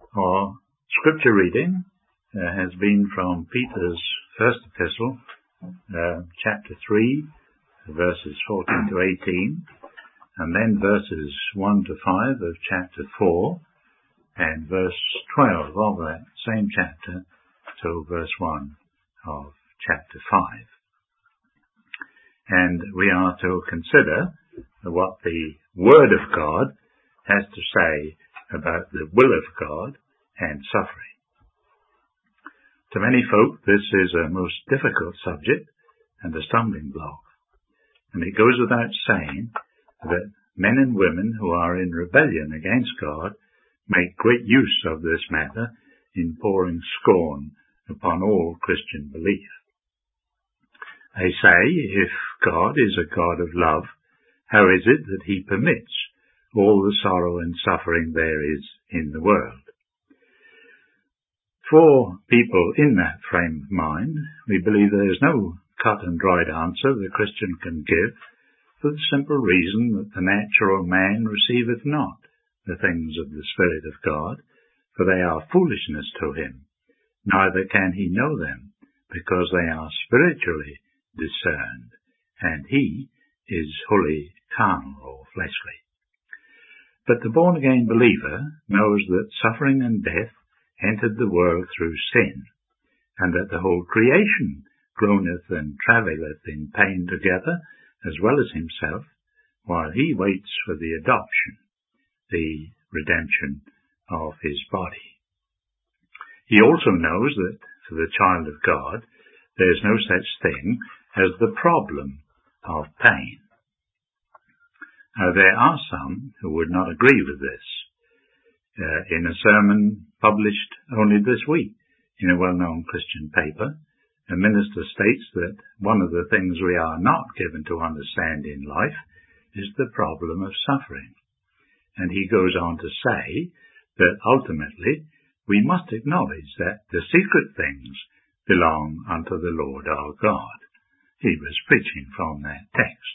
Our scripture reading has been from Peter's first epistle, chapter 3, verses 14 to 18, and then verses 1 to 5 of chapter 4, and verse 12 of that same chapter to verse 1 of chapter 5. And we are to consider what the Word of God has to say about the will of God and suffering. To many folk, this is a most difficult subject and a stumbling block. And it goes without saying that men and women who are in rebellion against God make great use of this matter in pouring scorn upon all Christian belief. They say, if God is a God of love, how is it that he permits all the sorrow and suffering there is in the world? For people in that frame of mind, we believe there is no cut and dried answer the Christian can give, for the simple reason that the natural man receiveth not the things of the Spirit of God, for they are foolishness to him, neither can he know them, because they are spiritually discerned, and he is wholly carnal or fleshly. But the born-again believer knows that suffering and death entered the world through sin, and that the whole creation groaneth and travaileth in pain together, as well as himself, while he waits for the adoption, the redemption of his body. He also knows that for the child of God, there is no such thing as the problem of pain. Now, there are some who would not agree with this. In a sermon published only this week in a well-known Christian paper, a minister states that one of the things we are not given to understand in life is the problem of suffering. And he goes on to say that ultimately we must acknowledge that the secret things belong unto the Lord our God. He was preaching from that text.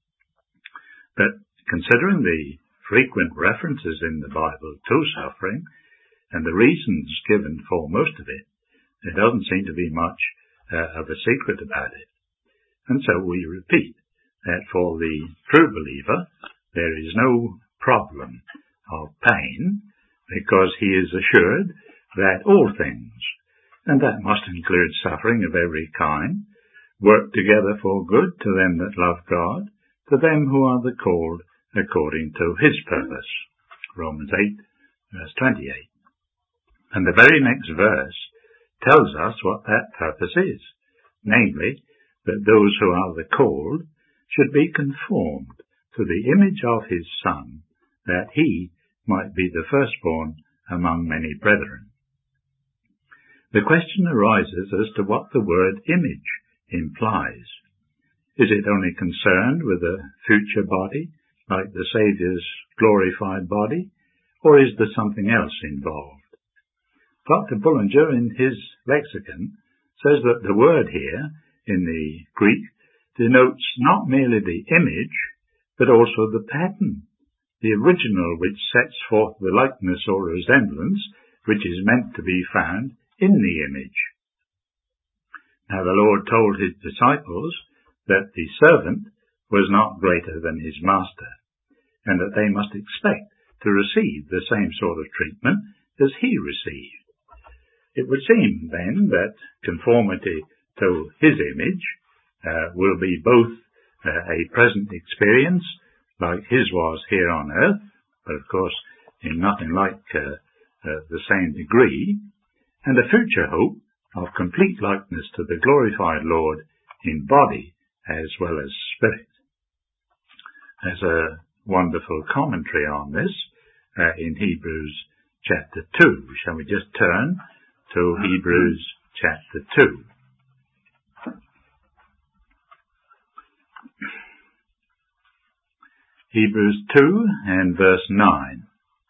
But considering the frequent references in the Bible to suffering and the reasons given for most of it, there doesn't seem to be much of a secret about it. And so we repeat that for the true believer, there is no problem of pain, because he is assured that all things, and that must include suffering of every kind, work together for good to them that love God, to them who are the called according to his purpose. Romans 8, verse 28. And the very next verse tells us what that purpose is, namely, that those who are the called should be conformed to the image of his Son, that he might be the firstborn among many brethren. The question arises as to what the word image implies. Is it only concerned with a future body, like the Saviour's glorified body, or is there something else involved? Dr. Bullinger, in his lexicon, says that the word here, in the Greek, denotes not merely the image, but also the pattern, the original which sets forth the likeness or resemblance which is meant to be found in the image. Now the Lord told his disciples that the servant was not greater than his master, and that they must expect to receive the same sort of treatment as he received. It would seem, then, that conformity to his image will be both a present experience, like his was here on earth, but of course in nothing like the same degree, and a future hope of complete likeness to the glorified Lord in body as well as spirit. There's a wonderful commentary on this in Hebrews chapter 2. Shall we just turn to Hebrews chapter 2? Hebrews 2 and verse 9.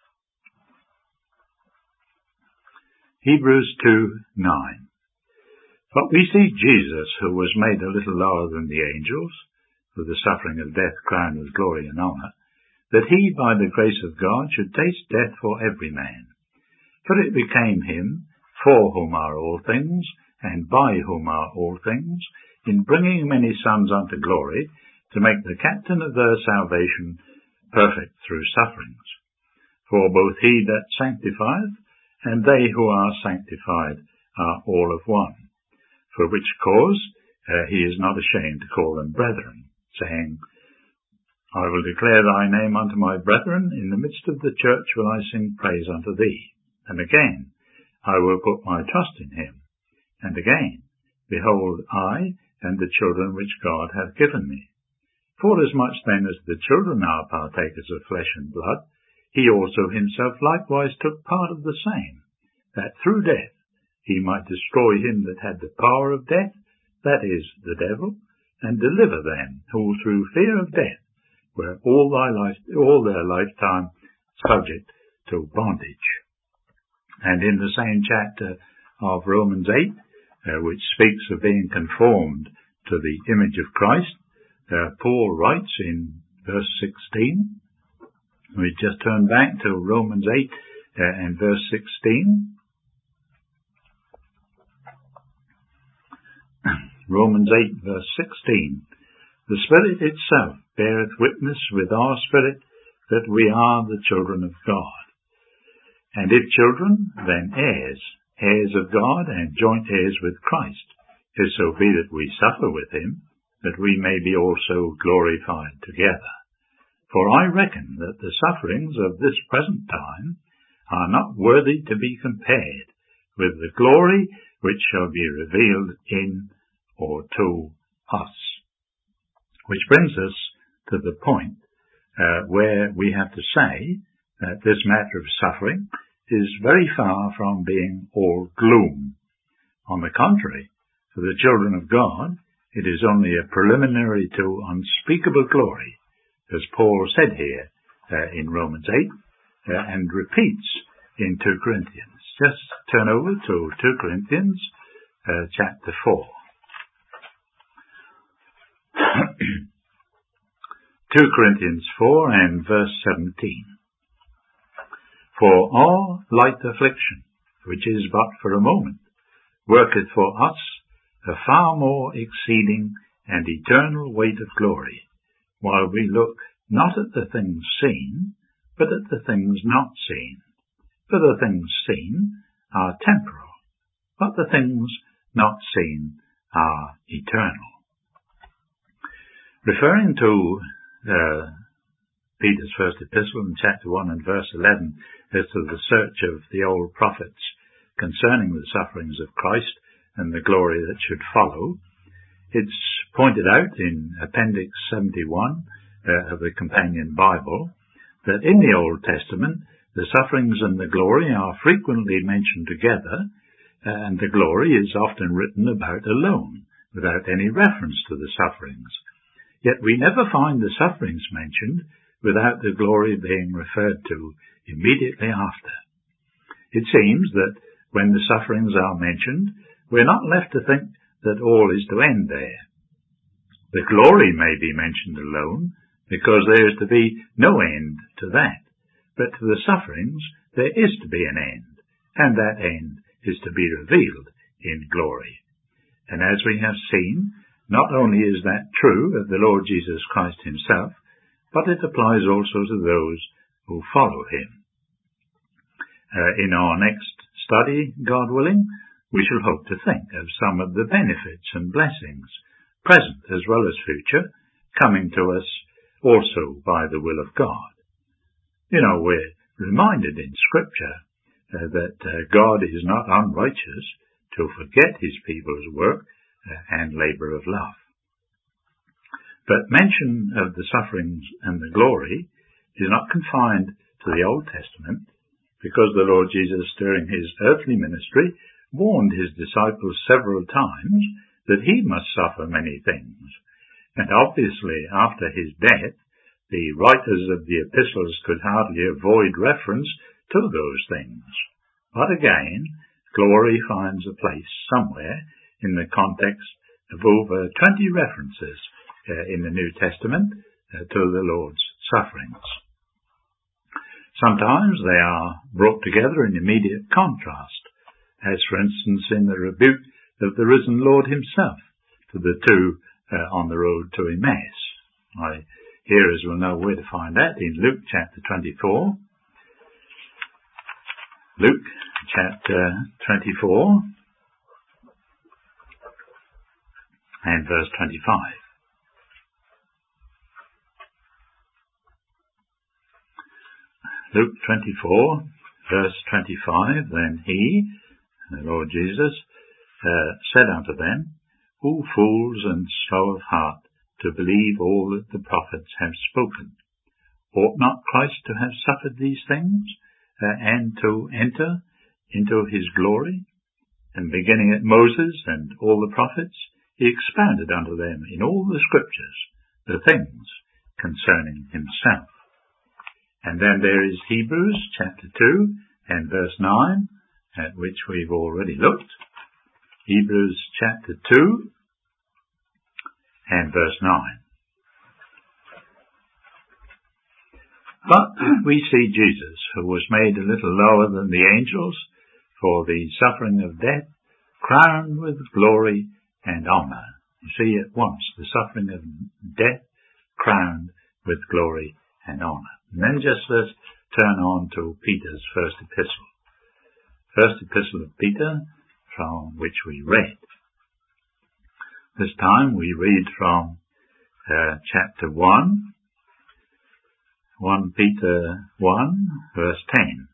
Hebrews 2:9. But we see Jesus, who was made a little lower than the angels, with the suffering of death crowned with glory and honour, that he, by the grace of God, should taste death for every man, For it became him, for whom are all things, and by whom are all things, in bringing many sons unto glory, to make the captain of their salvation perfect through sufferings. For both he that sanctifieth, and they who are sanctified, are all of one. For which cause he is not ashamed to call them brethren, saying, I will declare thy name unto my brethren, in the midst of the church will I sing praise unto thee. And again, I will put my trust in him. And again, behold, I and the children which God hath given me. Forasmuch then as the children are partakers of flesh and blood, he also himself likewise took part of the same, that through death he might destroy him that had the power of death, that is, the devil, and deliver them who through fear of death were all their lifetime subject to bondage. And in the same chapter of Romans 8, which speaks of being conformed to the image of Christ, Paul writes in verse 16, we just turn back to Romans 8 and verse 16. Romans 8 verse 16. The Spirit itself beareth witness with our spirit that we are the children of God. And if children, then heirs, heirs of God and joint heirs with Christ, if so be that we suffer with him, that we may be also glorified together. For I reckon that the sufferings of this present time are not worthy to be compared with the glory which shall be revealed in or to us. Which brings us to the point where we have to say that this matter of suffering is very far from being all gloom. On the contrary, for the children of God, it is only a preliminary to unspeakable glory, as Paul said here in Romans 8 and repeats in 2 Corinthians. Just turn over to 2 Corinthians chapter 4. 2 Corinthians 4 and verse 17. For our light affliction, which is but for a moment, worketh for us a far more exceeding and eternal weight of glory, while we look not at the things seen, but at the things not seen. For the things seen are temporal, but the things not seen are eternal. Referring to Peter's first epistle in chapter 1 and verse 11 as to the search of the old prophets concerning the sufferings of Christ and the glory that should follow, it's pointed out in Appendix 71 of the Companion Bible that in the Old Testament the sufferings and the glory are frequently mentioned together, and the glory is often written about alone, without any reference to the sufferings. Yet we never find the sufferings mentioned without the glory being referred to immediately after. It seems that when the sufferings are mentioned, we're not left to think that all is to end there. The glory may be mentioned alone, because there is to be no end to that. But to the sufferings there is to be an end, and that end is to be revealed in glory. And as we have seen, not only is that true of the Lord Jesus Christ himself, but it applies also to those who follow him. In our next study, God willing, we shall hope to think of some of the benefits and blessings, present as well as future, coming to us also by the will of God. You know, we're reminded in Scripture that God is not unrighteous to forget his people's work and labour of love. But mention of the sufferings and the glory is not confined to the Old Testament, because the Lord Jesus, during his earthly ministry, warned his disciples several times that he must suffer many things. And obviously, after his death, the writers of the epistles could hardly avoid reference to those things. But again, glory finds a place somewhere in the context of over 20 references in the New Testament to the Lord's sufferings. Sometimes they are brought together in immediate contrast, as for instance in the rebuke of the risen Lord himself to the two on the road to Emmaus. My hearers will know where to find that in Luke chapter 24. Luke chapter 24 and verse 25. Luke 24, verse 25, Then he, the Lord Jesus, said unto them, O fools and slow of heart, to believe all that the prophets have spoken. Ought not Christ to have suffered these things, and to enter into his glory? And beginning at Moses and all the prophets, he expounded unto them in all the scriptures the things concerning himself. And then there is Hebrews chapter 2 and verse 9, at which we've already looked. Hebrews chapter 2 and verse 9. But we see Jesus, who was made a little lower than the angels for the suffering of death, crowned with glory and honour. You see at once the suffering of death crowned with glory and honour. And then just let's turn on to Peter's first epistle. First epistle of Peter, from which we read. This time we read from chapter 1, 1 Peter 1, verse 10.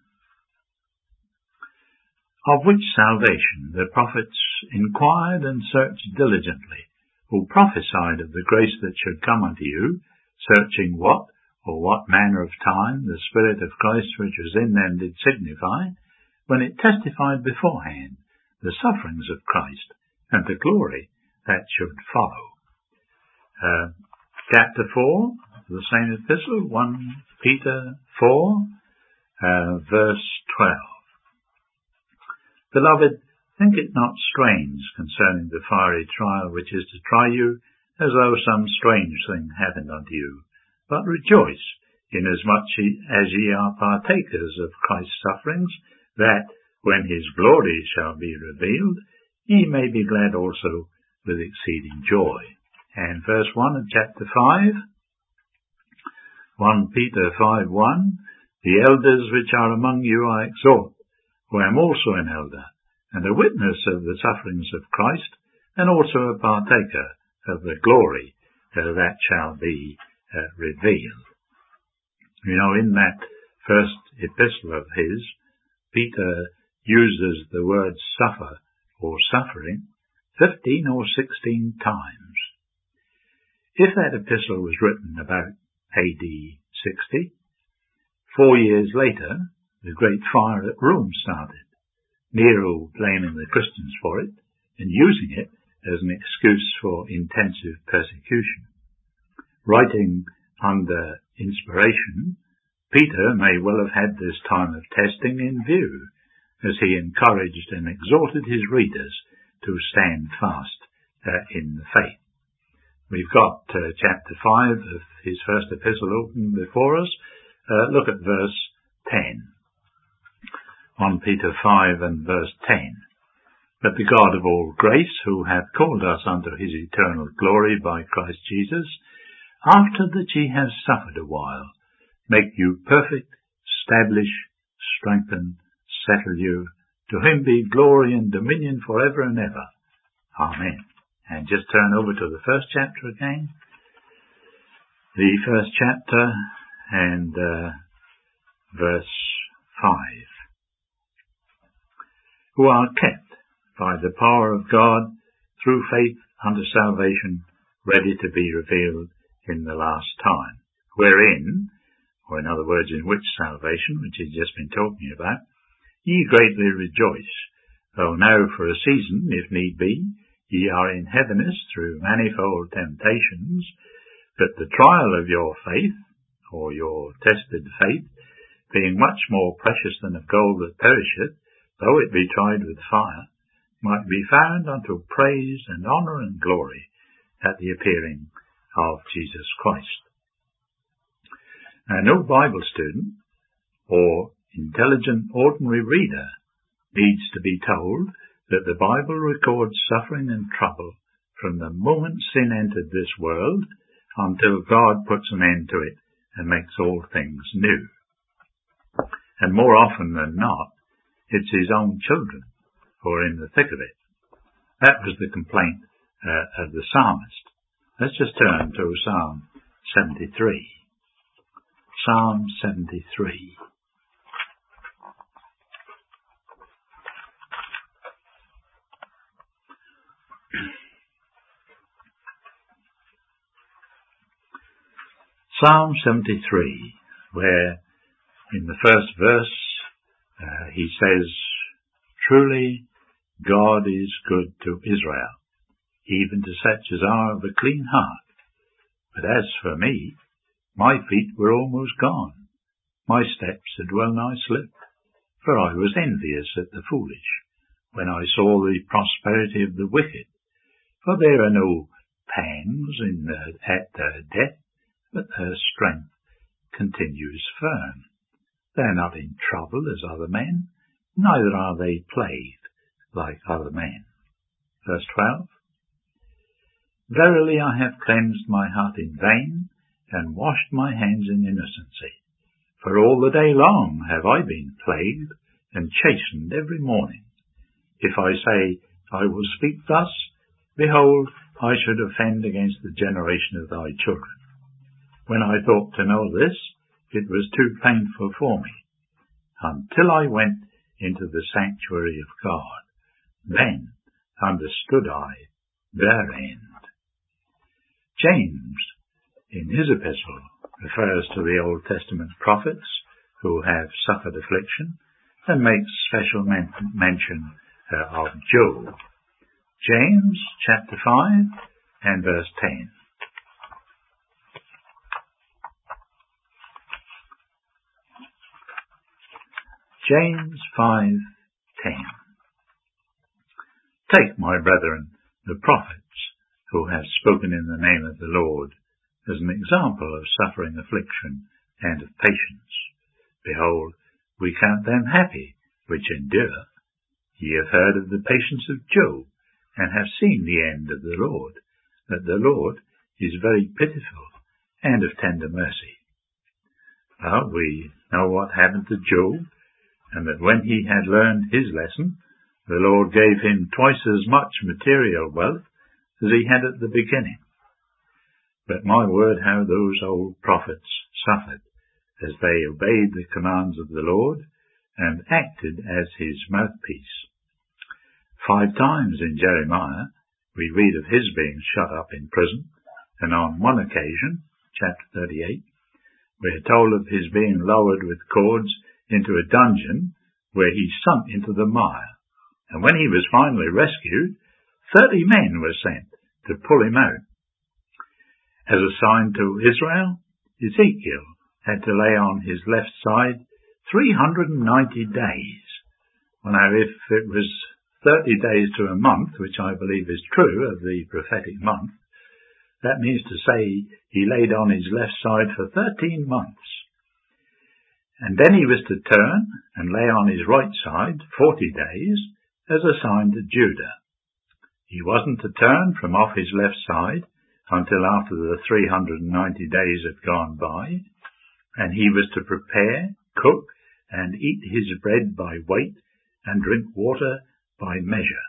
Of which salvation the prophets inquired and searched diligently, who prophesied of the grace that should come unto you, searching what manner of time the Spirit of Christ which was in them did signify, when it testified beforehand the sufferings of Christ, and the glory that should follow. Chapter 4, the same epistle, 1 Peter 4, verse 12. Beloved, think it not strange concerning the fiery trial which is to try you, as though some strange thing happened unto you. But rejoice, inasmuch as ye are partakers of Christ's sufferings, that, when his glory shall be revealed, ye may be glad also with exceeding joy. And verse 1 of chapter 5, 1 Peter 5:1, The elders which are among you I exhort, who am also an elder, and a witness of the sufferings of Christ, and also a partaker of the glory that shall be revealed. You know, in that first epistle of his, Peter uses the word suffer or suffering 15 or 16 times. If that epistle was written about AD 60, 4 years later, the great fire at Rome started, Nero blaming the Christians for it and using it as an excuse for intensive persecution. Writing under inspiration, Peter may well have had this time of testing in view, as he encouraged and exhorted his readers to stand fast in the faith. We've got chapter 5 of his first epistle open before us. Look at verse 10. 1 Peter 5 and verse 10. But the God of all grace, who hath called us unto his eternal glory by Christ Jesus, after that ye have suffered a while, make you perfect, establish, strengthen, settle you. To him be glory and dominion forever and ever. Amen. And just turn over to the first chapter again. The first chapter and verse 5. Who are kept by the power of God through faith unto salvation, ready to be revealed in the last time, wherein, or in other words, in which salvation, which he's just been talking about, ye greatly rejoice, though now for a season, if need be, ye are in heaviness through manifold temptations, that the trial of your faith, or your tested faith, being much more precious than of gold that perisheth, though it be tried with fire, might be found unto praise and honour and glory at the appearing of Jesus Christ. Now, no Bible student or intelligent ordinary reader needs to be told that the Bible records suffering and trouble from the moment sin entered this world until God puts an end to it and makes all things new. And more often than not, it's his own children who are in the thick of it. That was the complaint of the psalmist. Let's just turn to Psalm 73. Psalm 73. Psalm 73, where in the first verse he says, "Truly God is good to Israel, even to such as are of a clean heart. But as for me, my feet were almost gone. My steps had well nigh slipped, for I was envious at the foolish, when I saw the prosperity of the wicked. For there are no pangs at their death, but their strength continues firm. They are not in trouble as other men, neither are they plagued like other men." Verse 12. "Verily I have cleansed my heart in vain, and washed my hands in innocency. For all the day long have I been plagued, and chastened every morning. If I say, I will speak thus, behold, I should offend against the generation of thy children. When I thought to know this, it was too painful for me, until I went into the sanctuary of God. Then understood I their end." James, in his epistle, refers to the Old Testament prophets who have suffered affliction and makes special mention of Job. James chapter 5 and verse 10. James 5:10. "Take, my brethren, the prophets who have spoken in the name of the Lord, as an example of suffering, affliction, and of patience. Behold, we count them happy which endure. Ye have heard of the patience of Job, and have seen the end of the Lord, that the Lord is very pitiful, and of tender mercy." Well, we know what happened to Job, and that when he had learned his lesson, the Lord gave him twice as much material wealth as he had at the beginning. But my word, how those old prophets suffered as they obeyed the commands of the Lord and acted as his mouthpiece. 5 times in Jeremiah we read of his being shut up in prison, and on one occasion, chapter 38, we are told of his being lowered with cords into a dungeon where he sunk into the mire, and when he was finally rescued, 30 men were sent to pull him out. As a sign to Israel, Ezekiel had to lay on his left side 390 days. Well, now, if it was 30 days to a month, which I believe is true of the prophetic month, that means to say he laid on his left side for 13 months. And then he was to turn and lay on his right side 40 days as a sign to Judah. He wasn't to turn from off his left side until after the 390 days had gone by, and he was to prepare, cook, and eat his bread by weight and drink water by measure.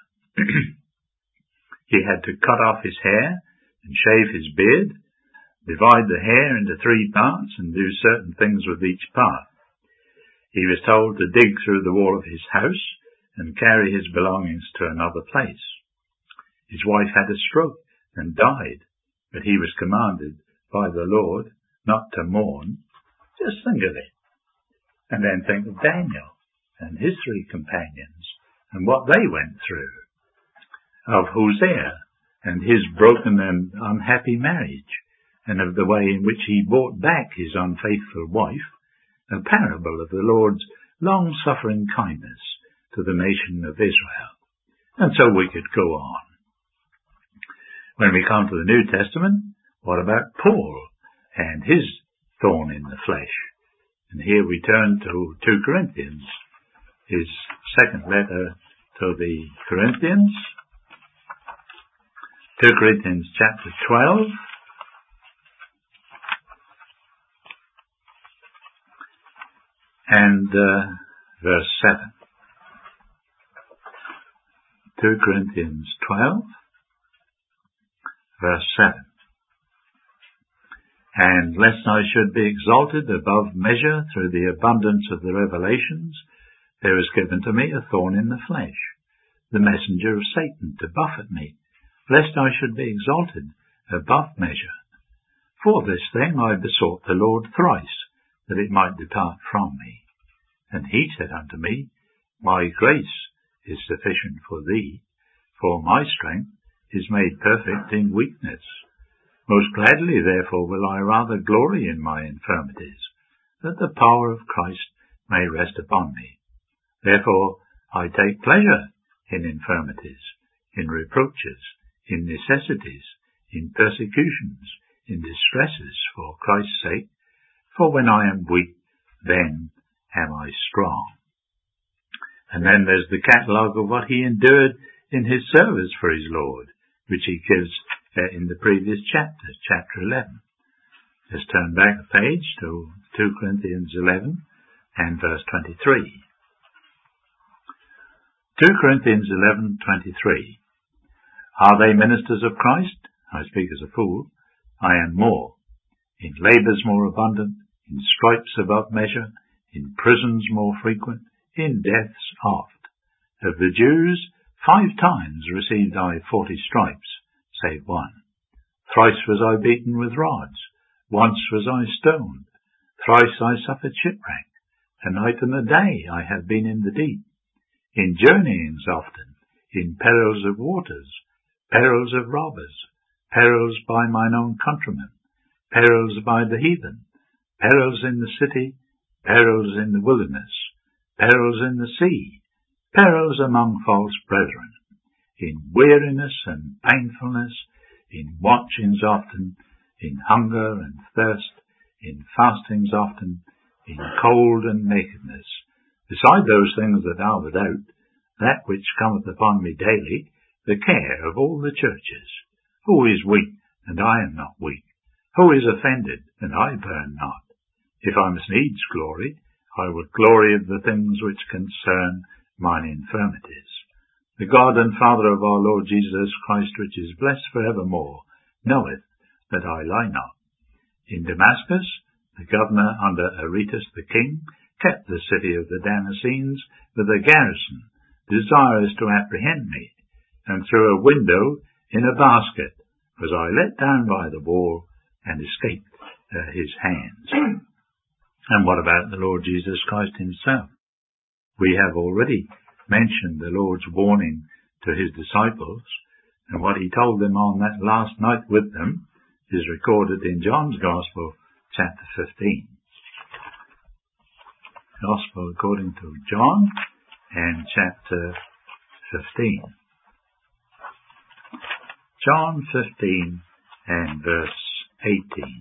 He had to cut off his hair and shave his beard, divide the hair into 3 parts and do certain things with each part. He was told to dig through the wall of his house and carry his belongings to another place. His wife had a stroke and died, but he was commanded by the Lord not to mourn. Just think of it. And then think of Daniel and his 3 companions and what they went through. Of Hosea and his broken and unhappy marriage, and of the way in which he brought back his unfaithful wife, a parable of the Lord's long-suffering kindness to the nation of Israel. And so we could go on. When we come to the New Testament, what about Paul and his thorn in the flesh? And here we turn to 2 Corinthians, his second letter to the Corinthians. 2 Corinthians chapter 12. And verse 7. 2 Corinthians 12, verse 7. And lest I should be exalted above measure through the abundance of the revelations, there was given to me a thorn in the flesh, the messenger of Satan, to buffet me, lest I should be exalted above measure. For this thing I besought the Lord thrice, that it might depart from me. And he said unto me, My grace is sufficient for thee, for my strength is made perfect in weakness. Most gladly, therefore, will I rather glory in my infirmities, that the power of Christ may rest upon me. Therefore I take pleasure in infirmities, in reproaches, in necessities, in persecutions, in distresses, for Christ's sake. For when I am weak, then am I strong. And then there's the catalogue of what he endured in his service for his Lord, which he gives in the previous chapter, chapter 11. Let's turn back a page to 2 Corinthians 11 and verse 23. 2 Corinthians 11:23. Are they ministers of Christ? I speak as a fool. I am more. In labours more abundant, in stripes above measure, in prisons more frequent, in deaths oft. Of the Jews 5 times received I 40 stripes, save one. Thrice was I beaten with rods, once was I stoned, thrice I suffered shipwreck, a night and a day I have been in the deep, in journeyings often, in perils of waters, perils of robbers, perils by mine own countrymen, perils by the heathen, perils in the city, perils in the wilderness, perils in the sea, perils among false brethren, in weariness and painfulness, in watchings often, in hunger and thirst, in fastings often, in cold and nakedness. Beside those things that are without, that which cometh upon me daily, the care of all the churches. Who is weak, and I am not weak? Who is offended, and I burn not? If I must needs glory, I would glory of the things which concern mine infirmities. The God and Father of our Lord Jesus Christ, which is blessed for evermore, knoweth that I lie not. In Damascus, the governor under Aretas the king kept the city of the Damascenes with a garrison, desirous to apprehend me, and through a window in a basket was I let down by the wall and escaped his hands. And what about the Lord Jesus Christ himself? We have already mentioned the Lord's warning to his disciples, and what he told them on that last night with them is recorded in John's Gospel, chapter 15. Gospel according to John, and chapter 15. John 15 and verse 18.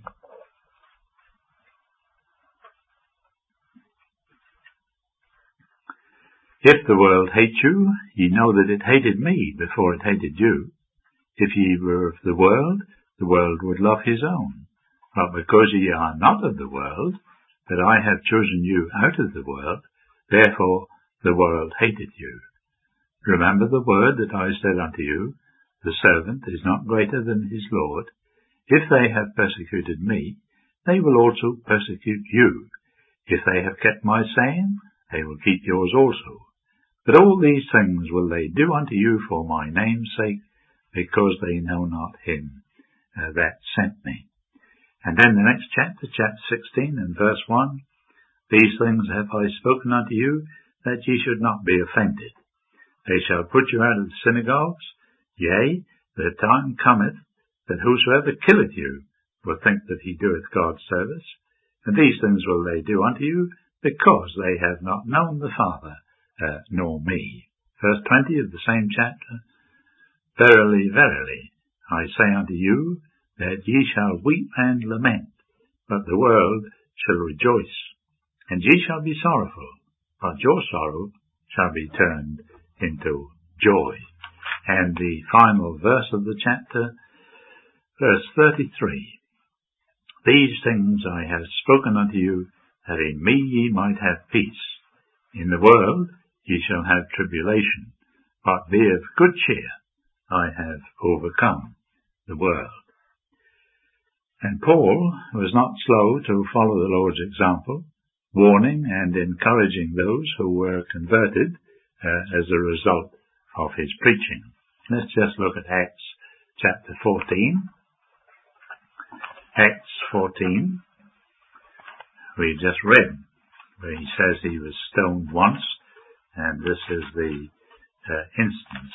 If the world hate you, ye know that it hated me before it hated you. If ye were of the world would love his own. But because ye are not of the world, but I have chosen you out of the world, therefore the world hated you. Remember the word that I said unto you, the servant is not greater than his Lord. If they have persecuted me, they will also persecute you. If they have kept my saying, they will keep yours also. But all these things will they do unto you for my name's sake, because they know not him that sent me. And then the next chapter, chapter 16 and verse 1, These things have I spoken unto you, that ye should not be offended. They shall put you out of the synagogues. Yea, the time cometh, that whosoever killeth you will think that he doeth God's service. And these things will they do unto you, because they have not known the Father, nor me. Verse 20 of the same chapter, Verily, verily, I say unto you, that ye shall weep and lament, but the world shall rejoice. And ye shall be sorrowful, but your sorrow shall be turned into joy. And the final verse of the chapter, verse 33. These things I have spoken unto you, that in me ye might have peace. In the world ye shall have tribulation, but be of good cheer. I have overcome the world. And Paul was not slow to follow the Lord's example, warning and encouraging those who were converted as a result of his preaching. Let's just look at Acts chapter 14. Acts 14, we just read, where he says he was stoned once, and this is the instance.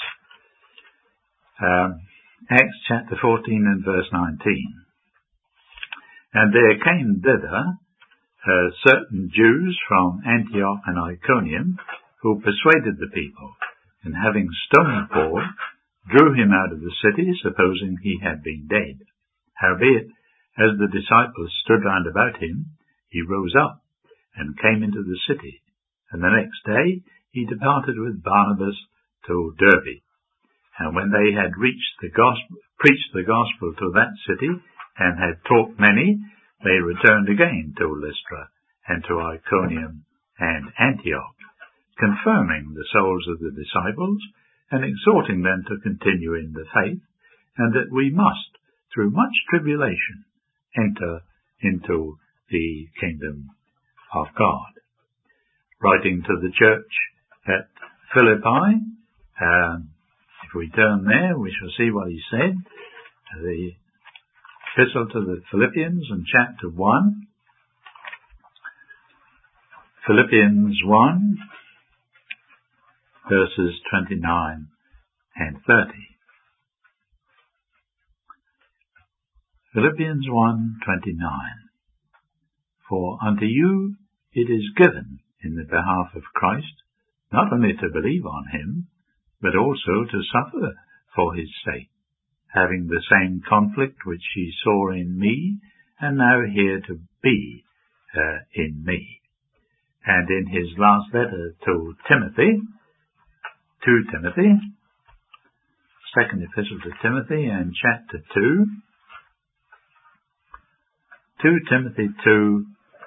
Acts chapter 14 and verse 19. And there came thither certain Jews from Antioch and Iconium, who persuaded the people, and having stoned Paul, drew him out of the city, supposing he had been dead. Howbeit, as the disciples stood round about him, he rose up, and came into the city. And the next day he departed with Barnabas to Derbe. And when they had preached the gospel to that city, and had taught many, they returned again to Lystra, and to Iconium and Antioch, confirming the souls of the disciples, and exhorting them to continue in the faith, and that we must, through much tribulation, enter into the kingdom of God. Writing to the church at Philippi, if we turn there, we shall see what he said. The Epistle to the Philippians in chapter 1. Philippians 1, verses 29 and 30. Philippians 1:29. For unto you it is given in the behalf of Christ, not only to believe on him, but also to suffer for his sake, having the same conflict which ye saw in me, and now here to be in me. And in his last letter to Timothy, second epistle to Timothy, and chapter 2, 2 Timothy 2,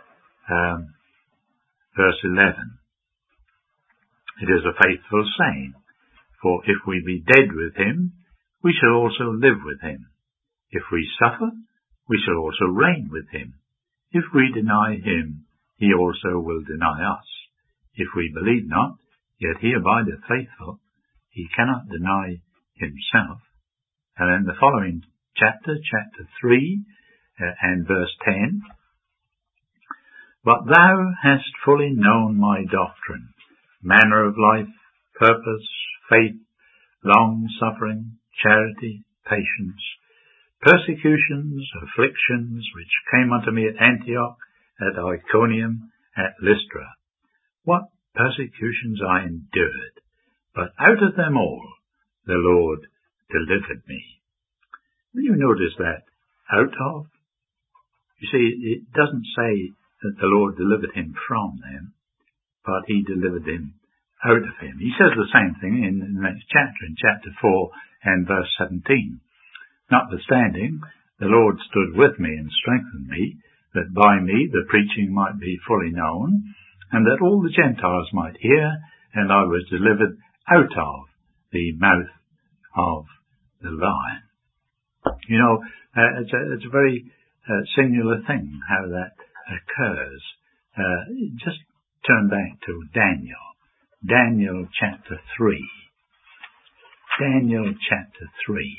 verse 11. It is a faithful saying, for if we be dead with him, we shall also live with him. If we suffer, we shall also reign with him. If we deny him, he also will deny us. If we believe not, yet he abideth faithful. He cannot deny himself. And then the following chapter 3, and verse 10. But thou hast fully known my doctrine, manner of life, purpose, faith, long-suffering, charity, patience, persecutions, afflictions, which came unto me at Antioch, at Iconium, at Lystra. What persecutions I endured, but out of them all the Lord delivered me. Will you notice that? Out of? You see, it doesn't say that the Lord delivered him from them, but he delivered him out of him. He says the same thing in the next chapter, in chapter 4 and verse 17. Notwithstanding, the Lord stood with me and strengthened me, that by me the preaching might be fully known, and that all the Gentiles might hear, and I was delivered out of the mouth of the lion. You know, it's a very singular thing how that occurs. Just turn back to Daniel chapter 3. Daniel chapter 3.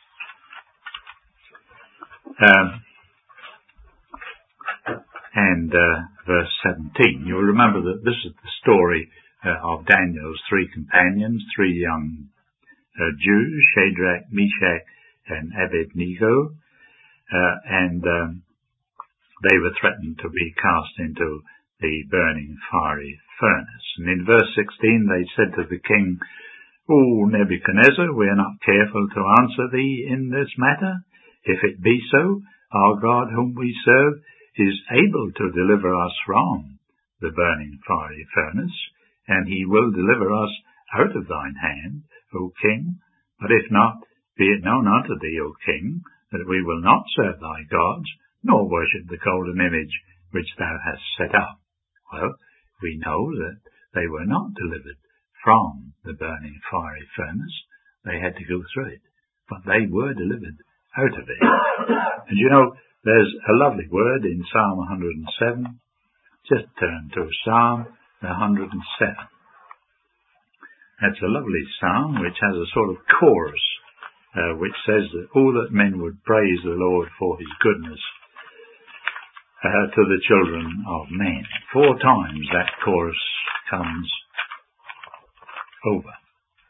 And verse 17. You'll remember that this is the story of Daniel's three companions, three young Jews, Shadrach, Meshach, and Abednego, and they were threatened to be cast into the burning fiery furnace. And in verse 16 they said to the king, O Nebuchadnezzar, we are not careful to answer thee in this matter. If it be so, our God whom we serve is able to deliver us from the burning fiery furnace, and he will deliver us out of thine hand, O king. But if not, be it known unto thee, O king, that we will not serve thy gods, nor worship the golden image which thou hast set up. Well, we know that they were not delivered from the burning fiery furnace. They had to go through it, but they were delivered out of it. And you know, there's a lovely word in Psalm 107. Just turn to Psalm 107. That's a lovely psalm which has a sort of chorus which says that all that men would praise the Lord for his goodness to the children of men. 4 times that chorus comes over.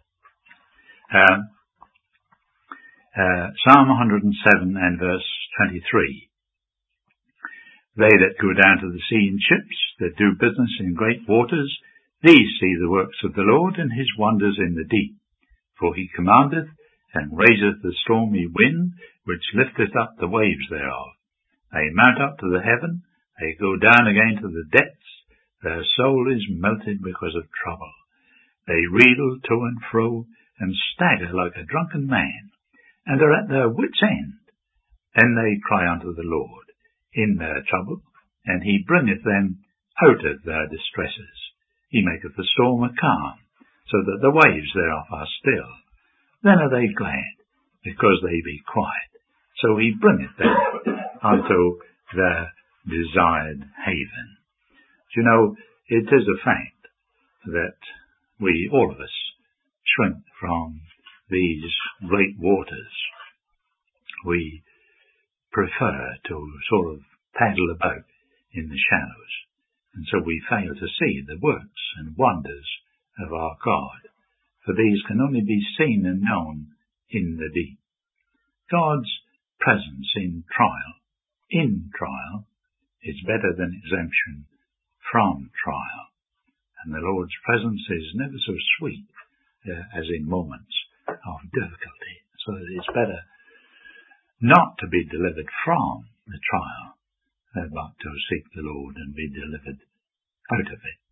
Psalm 107 and verse 23. They that go down to the sea in ships, that do business in great waters, these see the works of the Lord, and his wonders in the deep. For he commandeth, and raiseth the stormy wind, which lifteth up the waves thereof. They mount up to the heaven, they go down again to the depths, their soul is melted because of trouble. They reel to and fro, and stagger like a drunken man, and are at their wits' end. Then they cry unto the Lord in their trouble, and he bringeth them out of their distresses. He maketh the storm a calm, so that the waves thereof are still. Then are they glad, because they be quiet. So he bringeth them unto their desired haven. Do you know, it is a fact that we, all of us, shrink from these great waters. We prefer to sort of paddle about in the shallows, and so we fail to see the works and wonders of our God, for these can only be seen and known in the deep. God's presence in trial is better than exemption from trial, and the Lord's presence is never so sweet as in moments of difficulty. So it's better not to be delivered from the trial, but to seek the Lord and be delivered out of it.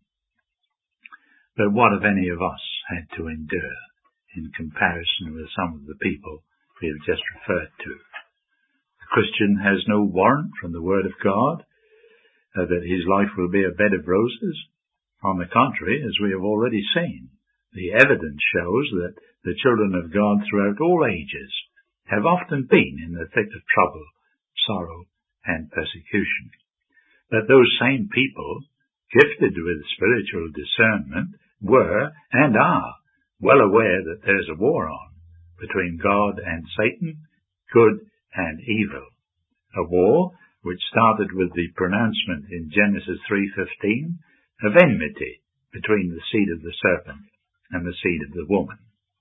But what have any of us had to endure in comparison with some of the people we have just referred to? The Christian has no warrant from the Word of God that his life will be a bed of roses. On the contrary, as we have already seen, the evidence shows that the children of God throughout all ages have often been in the thick of trouble, sorrow, and persecution. That those same people, gifted with spiritual discernment, were and are well aware that there is a war on between God and Satan, good and evil. A war which started with the pronouncement in Genesis 3:15 of enmity between the seed of the serpent and the seed of the woman.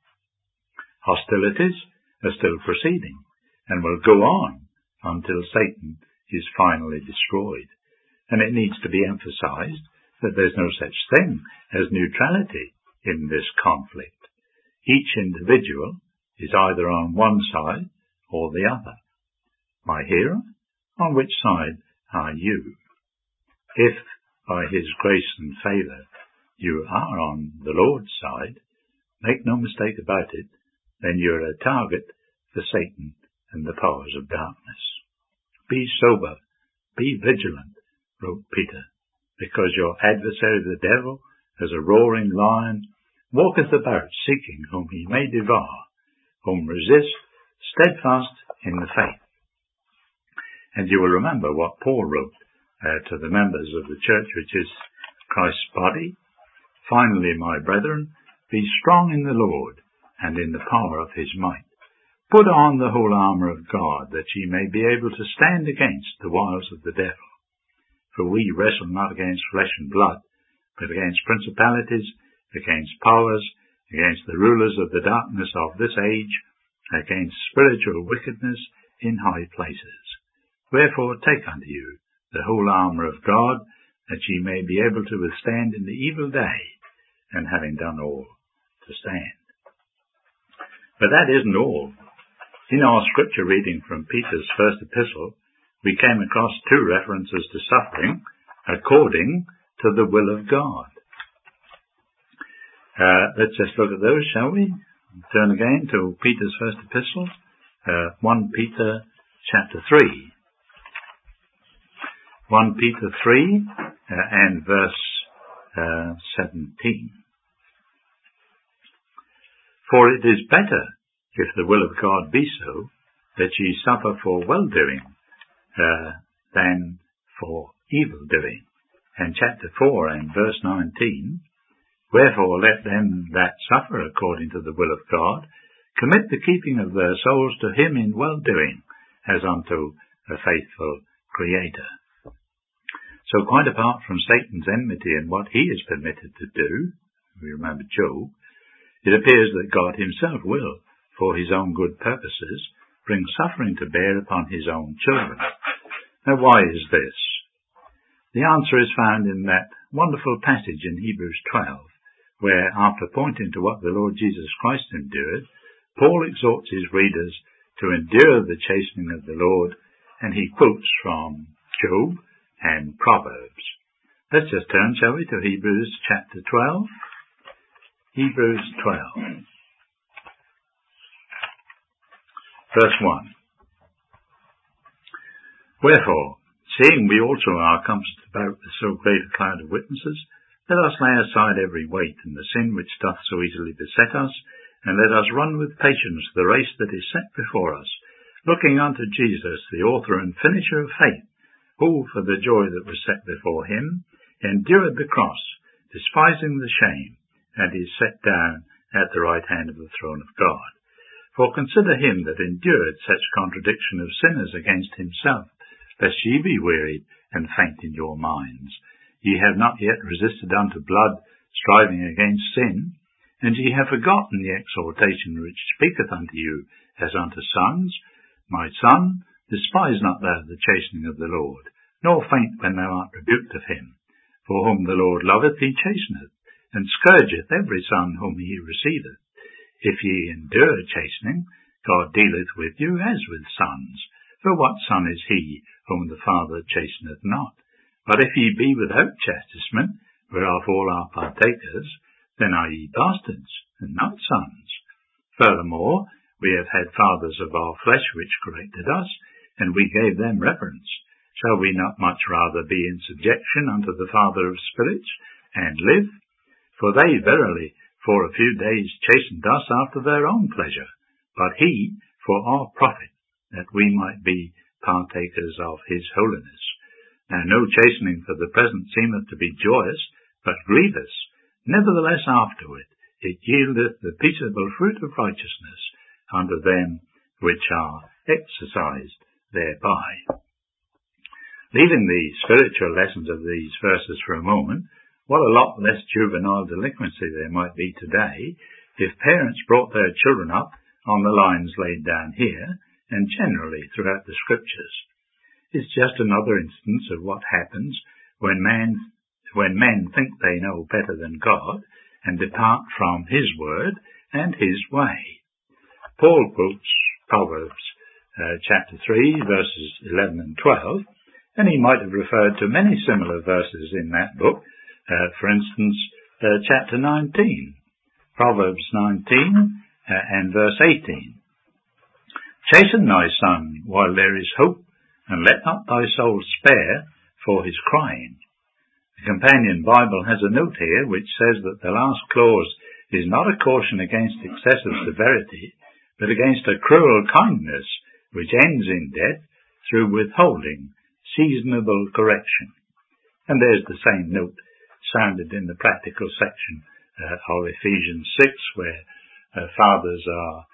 Hostilities are still proceeding and will go on until Satan is finally destroyed. And it needs to be emphasized that there's no such thing as neutrality in this conflict. Each individual is either on one side or the other. My hearer, on which side are you? If by his grace and favour you are on the Lord's side, make no mistake about it, then you're a target for Satan and the powers of darkness. Be sober, be vigilant, wrote Peter, because your adversary the devil, as a roaring lion, walketh about seeking whom he may devour, whom resist, steadfast in the faith. And you will remember what Paul wrote to the members of the church, which is Christ's body. Finally, my brethren, be strong in the Lord and in the power of his might. Put on the whole armour of God, that ye may be able to stand against the wiles of the devil. For we wrestle not against flesh and blood, but against principalities, against powers, against the rulers of the darkness of this age, against spiritual wickedness in high places. Wherefore take unto you the whole armour of God, that ye may be able to withstand in the evil day, and having done all, to stand. But that isn't all. In our scripture reading from Peter's first epistle, we came across 2 references to suffering according to the will of God. Let's just look at those, shall we? Turn again to Peter's first epistle, 1 Peter chapter 3. 1 Peter 3 and verse 17. For it is better, if the will of God be so, that ye suffer for well-doing than for evil-doing. And chapter 4 and verse 19, Wherefore let them that suffer according to the will of God commit the keeping of their souls to him in well-doing, as unto a faithful Creator. So quite apart from Satan's enmity and what he is permitted to do, we remember Job, it appears that God himself will, for his own good purposes, bring suffering to bear upon his own children. Now why is this? The answer is found in that wonderful passage in Hebrews 12, where, after pointing to what the Lord Jesus Christ endured, Paul exhorts his readers to endure the chastening of the Lord, and he quotes from Job and Proverbs. Let's just turn, shall we, to Hebrews chapter 12. Hebrews 12. Verse 1. Wherefore, seeing we also are compassed about with so great a cloud of witnesses, let us lay aside every weight and the sin which doth so easily beset us, and let us run with patience the race that is set before us, looking unto Jesus, the author and finisher of faith, who, for the joy that was set before him, endured the cross, despising the shame, and is set down at the right hand of the throne of God. For consider him that endured such contradiction of sinners against himself, lest ye be wearied and faint in your minds. Ye have not yet resisted unto blood, striving against sin, and ye have forgotten the exhortation which speaketh unto you as unto sons. My son, despise not thou the chastening of the Lord, nor faint when thou art rebuked of him. For whom the Lord loveth he chasteneth, and scourgeth every son whom he receiveth. If ye endure chastening, God dealeth with you as with sons. For what son is he whom the Father chasteneth not? But if ye be without chastisement, whereof all are partakers, then are ye bastards, and not sons. Furthermore, we have had fathers of our flesh which corrected us, and we gave them reverence. Shall we not much rather be in subjection unto the Father of spirits, and live? For they verily for a few days chastened us after their own pleasure, but he for our profit, that we might be partakers of his holiness. Now no chastening for the present seemeth to be joyous, but grievous. Nevertheless afterward it yieldeth the peaceable fruit of righteousness unto them which are exercised thereby. Leaving the spiritual lessons of these verses for a moment, what a lot less juvenile delinquency there might be today if parents brought their children up on the lines laid down here and generally throughout the Scriptures. It's just another instance of what happens when men think they know better than God and depart from his word and his way. Paul quotes Proverbs chapter 3, verses 11 and 12, and he might have referred to many similar verses in that book. For instance, chapter 19, Proverbs 19 and verse 18. Chasten thy son while there is hope, and let not thy soul spare for his crying. The Companion Bible has a note here which says that the last clause is not a caution against excessive severity, but against a cruel kindness which ends in death through withholding seasonable correction. And there's the same note sounded in the practical section of Ephesians 6, where fathers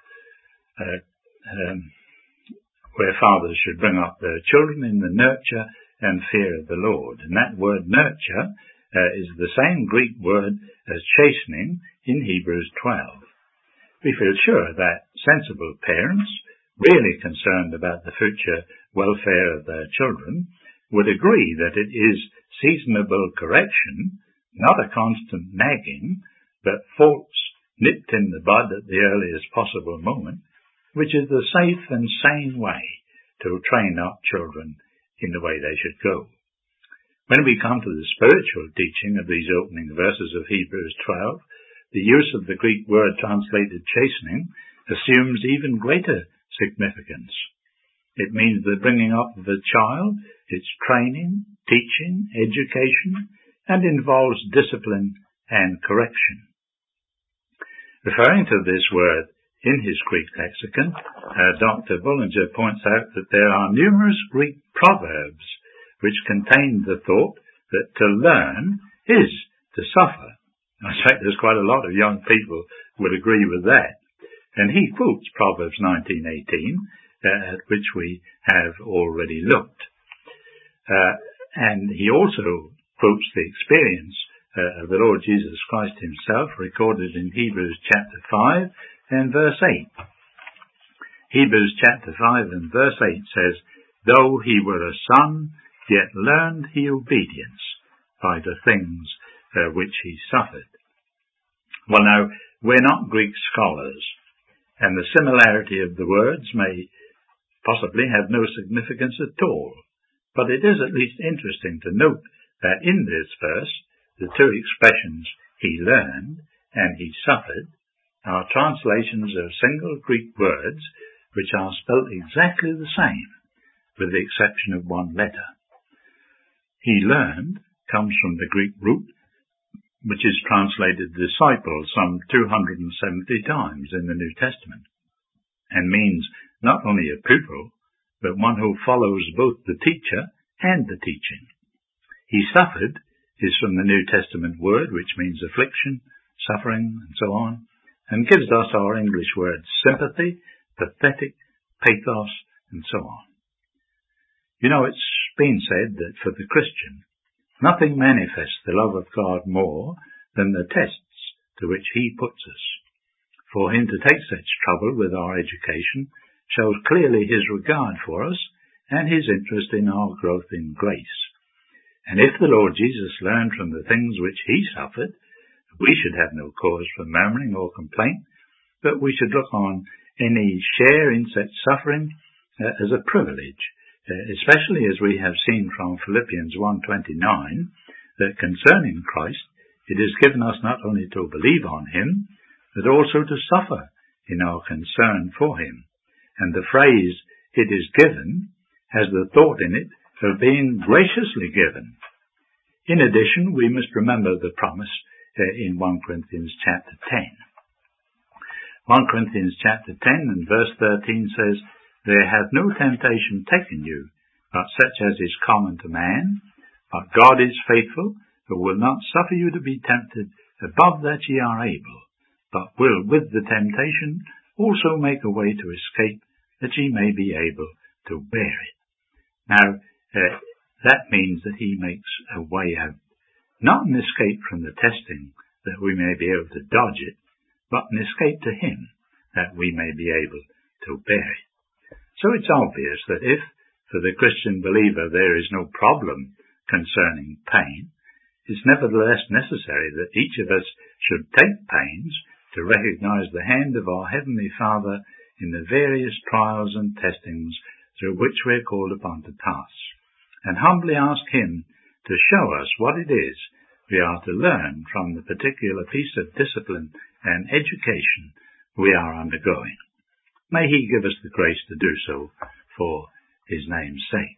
should bring up their children in the nurture and fear of the Lord. And that word nurture is the same Greek word as chastening in Hebrews 12. We feel sure that sensible parents, really concerned about the future welfare of their children, would agree that it is seasonable correction, not a constant nagging, but faults nipped in the bud at the earliest possible moment, which is the safe and sane way to train up children in the way they should go. When we come to the spiritual teaching of these opening verses of Hebrews 12, the use of the Greek word translated chastening assumes even greater significance. It means the bringing up of a child, its training, teaching, education, and involves discipline and correction. Referring to this word in his Greek lexicon, Dr. Bullinger points out that there are numerous Greek proverbs which contain the thought that to learn is to suffer. In fact, there's quite a lot of young people would agree with that. And he quotes Proverbs 19:18, at which we have already looked. And he also quotes the experience of the Lord Jesus Christ himself, recorded in Hebrews chapter 5 and verse 8. Hebrews chapter 5 and verse 8 says, "Though he were a son, yet learned he obedience by the things which he suffered." Well, now, we're not Greek scholars, and the similarity of the words may possibly have no significance at all, but it is at least interesting to note that in this verse, the two expressions, he learned and he suffered, are translations of single Greek words which are spelt exactly the same, with the exception of one letter. He learned comes from the Greek root, which is translated disciple some 270 times in the New Testament, and means not only a pupil, but one who follows both the teacher and the teaching. He suffered is from the New Testament word, which means affliction, suffering, and so on, and gives us our English words sympathy, pathetic, pathos, and so on. You know, it's been said that for the Christian, nothing manifests the love of God more than the tests to which he puts us. For him to take such trouble with our education shows clearly his regard for us and his interest in our growth in grace. And if the Lord Jesus learned from the things which he suffered, we should have no cause for murmuring or complaint, but we should look on any share in such suffering as a privilege, especially as we have seen from Philippians 1:29 that concerning Christ it is given us not only to believe on him, but also to suffer in our concern for him. And the phrase, "it is given," has the thought in it of being graciously given. In addition, we must remember the promise in 1 Corinthians chapter 10. 1 Corinthians chapter 10 and verse 13 says, "There hath no temptation taken you, but such as is common to man. But God is faithful, who will not suffer you to be tempted above that ye are able, but will with the temptation also make a way to escape, that ye may be able to bear it." Now, that means that he makes a way out. Not an escape from the testing, that we may be able to dodge it, but an escape to him, that we may be able to bear it. So it's obvious that if, for the Christian believer, there is no problem concerning pain, it's nevertheless necessary that each of us should take pains to recognize the hand of our Heavenly Father in the various trials and testings through which we are called upon to pass, and humbly ask him to show us what it is we are to learn from the particular piece of discipline and education we are undergoing. May he give us the grace to do so for his name's sake.